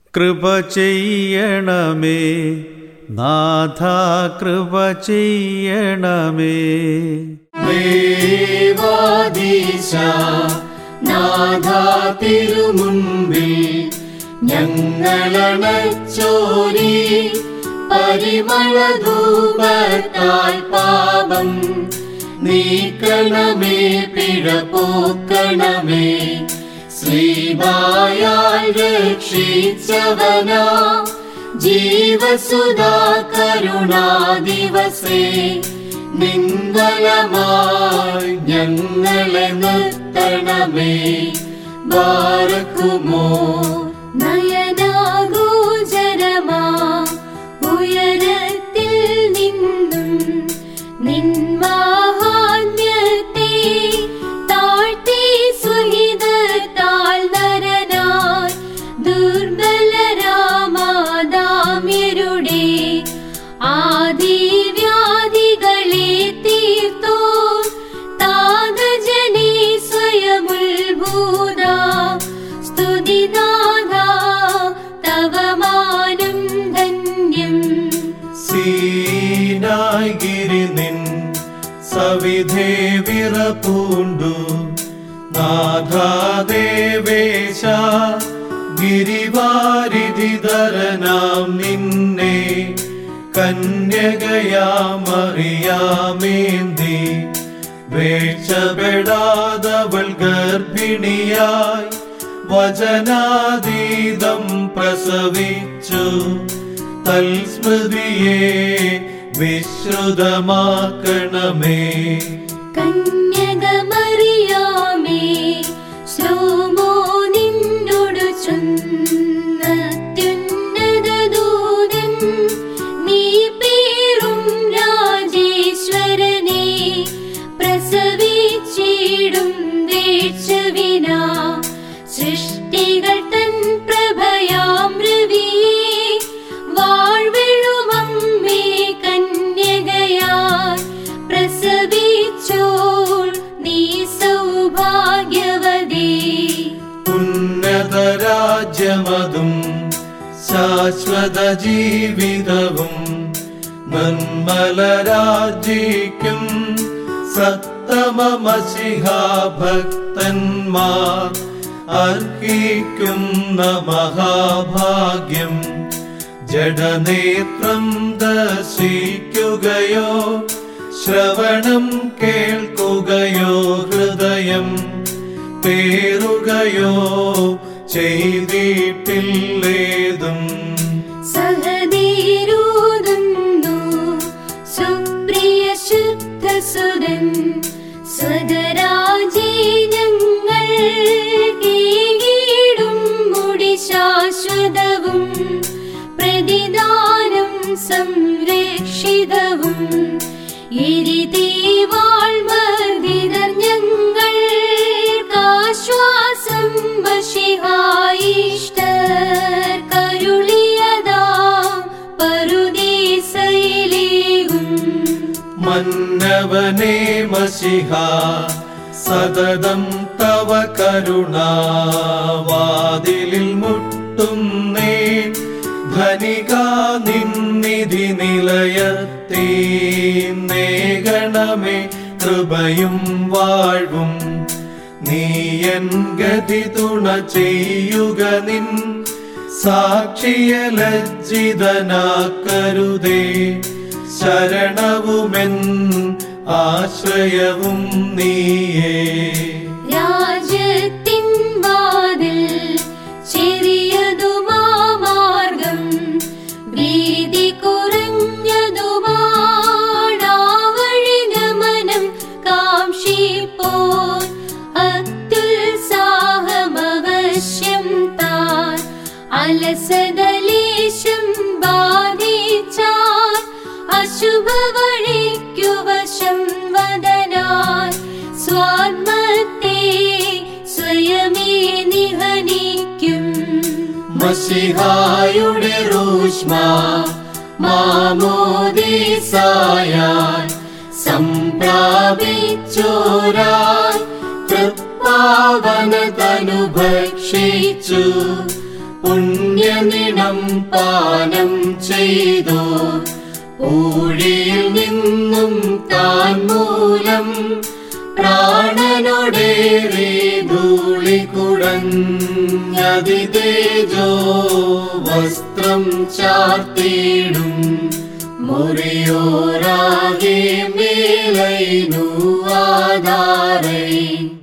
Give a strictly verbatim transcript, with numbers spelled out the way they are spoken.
കൃപ ചെയ്യണമേ നാഥ, കൃപ ചെയ്യണമേ. ദേവാദീശ നാഥ തിരുമുൻപിൽ ഞങ്ങളണച്ചോരി പരിമളധൂപത്താൽ പാപം നീക്കണമേ, പിഴ പോക്കണമേ. ശ്രീബായാൽ രക്ഷിച്ചവനാ ജീവസുധാ കരുണാദിവസേ, നിൻവലമായി ഞങ്ങളെ നിർത്തണമേ. ബാരക്കുമോ നയനാഗോചരമാ ഉയരത്തിൽ നിന്നും നിൻ മാഹാത്മ്യത്തെ താഴ്ത്തി സ്വഹിതത്താൽ നരനായി ദുർബലരാമാദാമ്യരുടെ ആദിവ്യാധികളെ തീർത്തോ താതജനേ സ്വയമുത്ഭൂത സ്തുതിനാഥ തവ മാനം ധന്യം. സീനായ് ഗിരി നിൻ സവിധേ വിറപൂണ്ടു നാഥാദേവേശ, ഗിരിവാരിധിധരനാം നിന്നെ കന്യകയാമറിയാമേന്തി വേക്ഷപ്പെടാതവൾ ഗർഭിണിയായി വചനാതീതം പ്രസവിച്ചു. തൽസ്മൃതിയെ വിശ്രുതമാക്കണമേ. കന്യക മറിയാമേ ശ്ലോമോ നിന്നോട് ചൊന്നത്യുന്നത ദൂതൻ, നീ പേറും രാജേശ്വരനെ പ്രസവിച്ചിടും വേഴ്ചവിനാ. സൃഷ്ടികൾ തൻ പ്രഭയാം രവിയെ വാഴ്വെഴുമമ്മേ കന്യകയായി പ്രസവിച്ചോൾ നീ സൗഭാഗ്യവതി. ഉന്നതരാജ്യമതും ശാശ്വത ജീവിതവും നിർമ്മലരാജിക്കും സത്തമമസിഹാ ഭക്തന്മാർ അർഹിക്കുന്ന മഹാഭാഗ്യം. ജഡനേത്രം ദർശിക്കുകയോ ശ്രവണം കേൾക്കുകയോ ഹൃദയം പേറുകയോ ചെയ്തിട്ടില്ലേതും. സഹദീരോതുന്നു സുപ്രിയ ശുദ്ധസുരൻ സ്വദരാജേ ഞങ്ങൾ കീടും മുടി ശാശ്വതവും പ്രതിദാനം സംരക്ഷിതവും. എരിതീവാൾമർദിതർ ഞങ്ങൾക്കാശ്വാസം വശിഹായിഷ്ടർ കരുളിയതാം പറുദീസയിലേകും. മന്നവനേ മശിഹാ സതതം തവ കരുണാവാതിലിൽ മുട്ടുന്നേ. ധനികാ നിന്നിധി നിലയത്തീന്നേകണമേ കൃപയും വാഴ്വും. നീയൻ ഗതി തുണ ചെയ്യുക നിൻ സാക്ഷിയ ലജ്ജിതനാക്കരുതേ. ശരണവുമെൻ ആശ്രയവും നീയേ. രാജ്യത്തിൻ വാതിൽ ചെറിയതുമാ മാർഗം വീതി കുറഞ്ഞതുമാണാവഴി ഗമനം കാംക്ഷിപ്പോൻ അത്യുത്സാഹമവശ്യം താൻ. അലസതലേശം ബാധിച്ചാൽ അശുഭവഴിക്കു വശം വദനാൻ. സ്വാത്മത്തെ സ്വയമേ നിഹനിക്കും. മശിഹായുടെ റൂഷ്മ മാമോദീസായാൽ സംപ്രാപിച്ചോരാൻ തൃപ്പാവനതനുഭക്ഷിച്ചു. പുണ്യനിണം പാനം ചെയ്തോ ഊഴിയിൽ നിന്നും താൻ മൂലം പ്രാണനോടേറെ ധൂളി കുടഞ്ഞതിതേജോ വസ്ത്രം ചാർത്തിടും മുറിയോരാകെ മേലൈനു ആധാരൈ